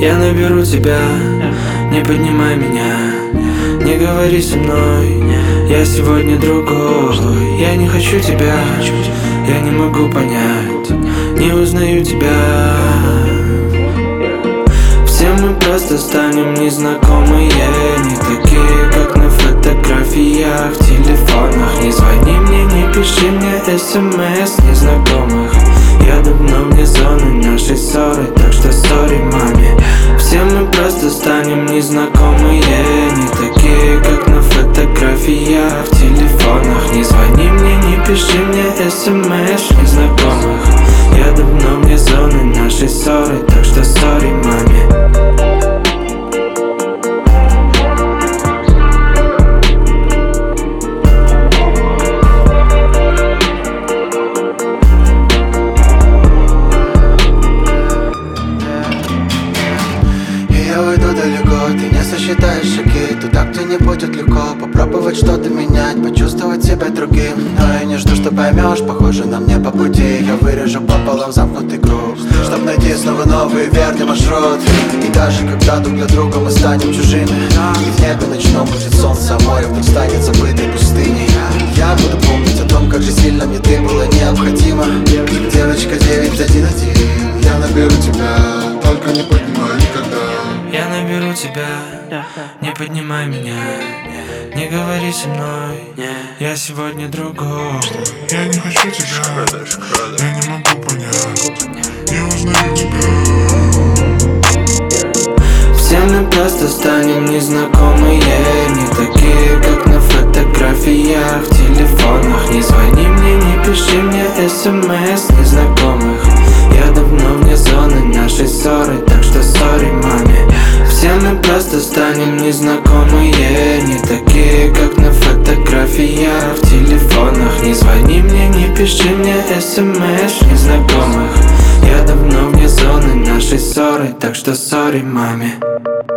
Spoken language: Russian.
Я наберу тебя, не поднимай меня, не говори со мной, я сегодня другой. Я не хочу тебя, я не могу понять, не узнаю тебя. Все мы просто станем незнакомые, не такие, как на фотографиях в телефонах. Не звони мне, не пиши мне смс незнакомых. Я давно вне зоны нашей ссоры, так что сори маме. Все мы просто станем незнакомые, не такие, как на фотографиях в телефонах. Не звони мне, не пиши мне смс незнакомых. Я давно вне зоны нашей ссоры, так что сори маме. Я уйду далеко, ты не сосчитаешь шаги туда, где не будет легко попробовать что-то менять, почувствовать себя другим. Но я не жду, что поймешь, похоже на мне по пути. Я вырежу пополам замкнутый круг, чтоб найти снова новый верный маршрут. И даже когда друг для друга мы станем чужими, и в небе ночном будет солнце, а море вдруг станет забытой пустыней. Я буду помнить о том, как же сильно мне ты была необходима. Девочка 911, я наберу тебя, только не поднимай никогда. Я наберу тебя, не поднимай меня, не говори со мной, я сегодня другой. Я не хочу тебя, я не могу понять, не узнаю тебя. Все мы просто станем незнакомые, не такие, как на фотографиях в телефонах. Не звони мне, не пиши мне смс незнакомых. Я давно вне зоны нашей ссоры, так что сори маме. Все мы просто станем незнакомые, не такие, как на фотографиях в телефонах. Не звони мне, не пиши мне смс незнакомых. Я давно вне зоны нашей ссоры, так что сори маме.